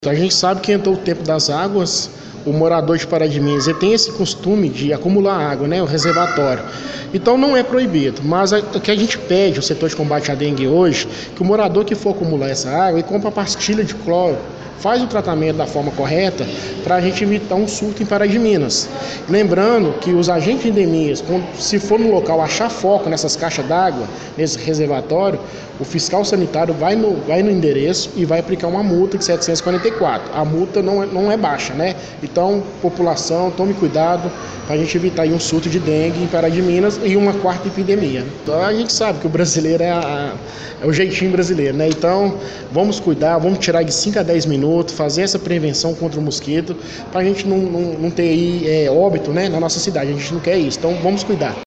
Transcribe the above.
A gente sabe que entrou o tempo das águas, o morador de Pará de Minas ele tem esse costume de acumular água, né, o reservatório. Então não é proibido, mas o que a gente pede ao setor de combate à dengue hoje, que o morador que for acumular essa água, ele compra a pastilha de cloro, faz o tratamento da forma correta para a gente evitar um surto em Pará de Minas. Lembrando que os agentes de endemias, se for no local achar foco nessas caixas d'água, nesse reservatório, o fiscal sanitário vai no endereço e vai aplicar uma multa de 744. A multa não é baixa, né? Então, população, tome cuidado para a gente evitar aí um surto de dengue em Pará de Minas e uma quarta epidemia. Então, a gente sabe que o brasileiro é o jeitinho brasileiro, né? Então, vamos cuidar, vamos tirar de 5 a 10 minutos, fazer essa prevenção contra o mosquito, para a gente não ter aí óbito, né, na nossa cidade. A gente não quer isso, então vamos cuidar.